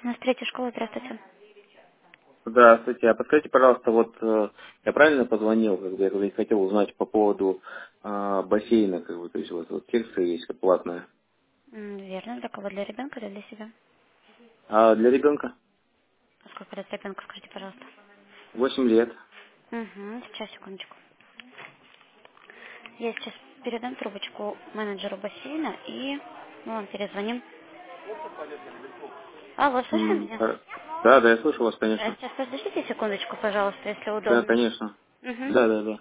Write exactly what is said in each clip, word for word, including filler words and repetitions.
У нас третья школа, здравствуйте. Здравствуйте. А подскажите, пожалуйста, вот э, я правильно позвонил, как бы я говорю, хотел узнать по поводу э, бассейна, как бы, то есть вот, вот секция есть как платная. М, Верно, для кого? Для ребенка или для себя? А для ребенка А сколько лет ребенка, скажите, пожалуйста. восемь лет. Угу, сейчас, секундочку. Я сейчас передам трубочку менеджеру бассейна и мы вам перезвоним. Алло, слышно М, меня? хор- Да, да, я слышу вас, Э, конечно. Сейчас подождите секундочку, пожалуйста, если Да, удобно. конечно. Угу. Да, да, да.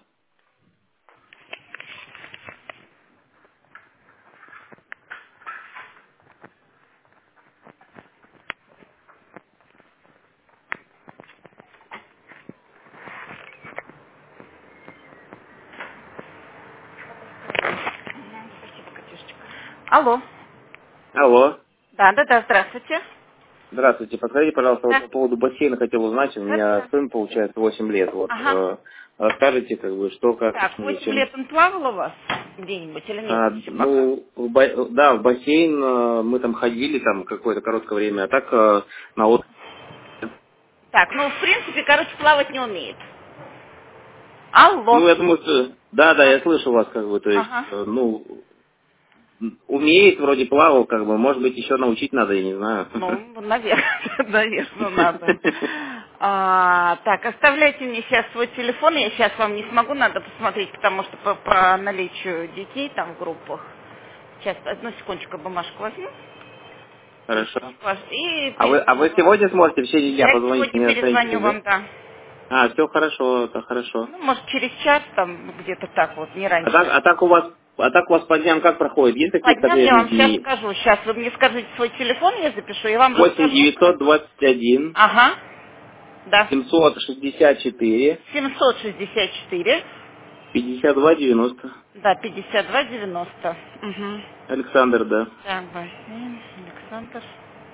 Спасибо, Катюшечка. Алло. Алло. Да, да, да, здравствуйте. Здравствуйте. Подскажите, пожалуйста, вот Да. по поводу бассейна хотел узнать. У меня Хорошо. сын, получается, восемь лет. Вот Ага. э, расскажите, как бы, что, как, Так, восемь зачем. лет он плавал у вас где-нибудь или нет А, еще пока? ну, в ба- да, в бассейн э, мы там ходили там какое-то короткое время, а так э, на отдых. Так, ну, в принципе, короче, плавать не умеет. Алло. Ну, я думаю, что... Да, да, А, я слышу вас, как бы, то есть, Ага. э, ну, умеет, вроде плавал, как бы, может быть, еще научить надо, я не знаю. Ну, наверное, наверное, надо. А, так, оставляйте мне сейчас свой телефон, я сейчас вам не смогу, надо посмотреть, потому что по, по наличию детей там в группах. Сейчас, одну секундочку, бумажку возьму. Хорошо. Ваш- И А вы, а перезвоню вы вам. сегодня сможете в течение дня Я позвонить, сегодня мне перезвоню останетесь, да? вам, да. А, все хорошо, это хорошо. Ну, может, через час, там, где-то так вот, не А так, раньше. а так у вас, а так у вас по дням как проходит? Есть По такие дням я конкретные вам сейчас дни? скажу. Сейчас вы мне скажите свой телефон, я запишу, я вам восемь расскажу. девятьсот двадцать один Ага, да. семьсот шестьдесят четыре семьсот шестьдесят четыре, пятьдесят два девяносто. да, пятьдесят два девяносто. Угу. Александр, да. Так, бассейн, Александр,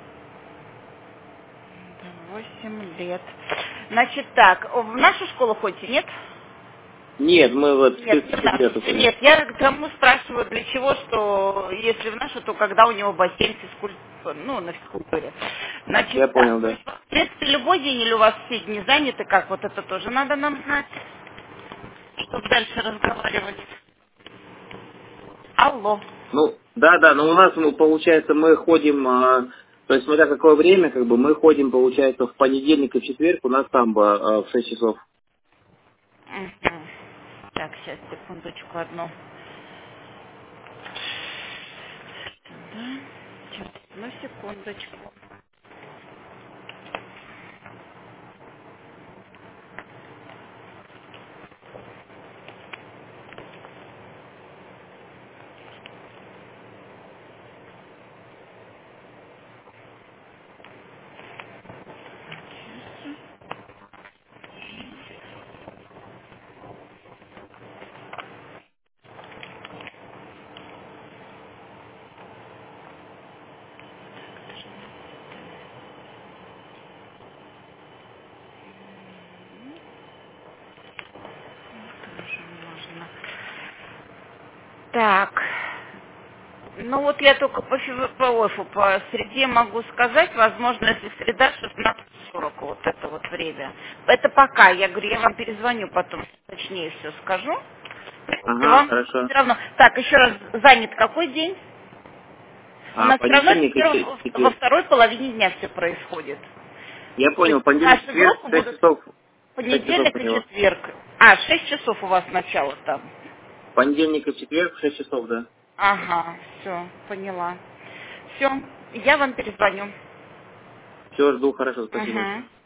да, восемь лет. Значит так, в нашу школу ходите, нет? Нет, мы вот в Нет, не в нашу. спецкультуру ходим. Нет, я к тому спрашиваю, для чего, что если в нашу, то когда у него бассейн физкультура, ну, на физкультуре. Значит, Я так, понял, то да. есть, в принципе, любой день или у вас все дни заняты, как вот это тоже надо нам знать, чтобы дальше разговаривать. Алло. Ну, да, да, но у нас, ну, получается, мы ходим, а, то есть, смотря какое время, как бы, мы ходим, получается, в понедельник и в четверг, у нас там а, в шесть часов. Мгм. Так, сейчас, секундочку одну. Да, сейчас, одну секундочку. Тоже можно. Так. Ну вот я только по, фи- по ОФУ, по среде могу сказать, возможно, если среда шестнадцать сорок, вот это вот время. Это пока, я говорю, я вам перезвоню потом, точнее все скажу. И Ага, вам хорошо. все равно. Так, еще раз, занят какой день? У А нас все равно понедельник и че- первым- во четверг. второй половине дня все происходит. Я То есть понял, понедельник, наши четверг, группы в шесть будут часов, в шесть часов понедельник и поняла. четверг. А, шесть часов у вас начало там. Понедельник и четверг в шесть часов, да. Ага, все, поняла. Все, я вам перезвоню. Все, жду, хорошо, спасибо Угу. большое.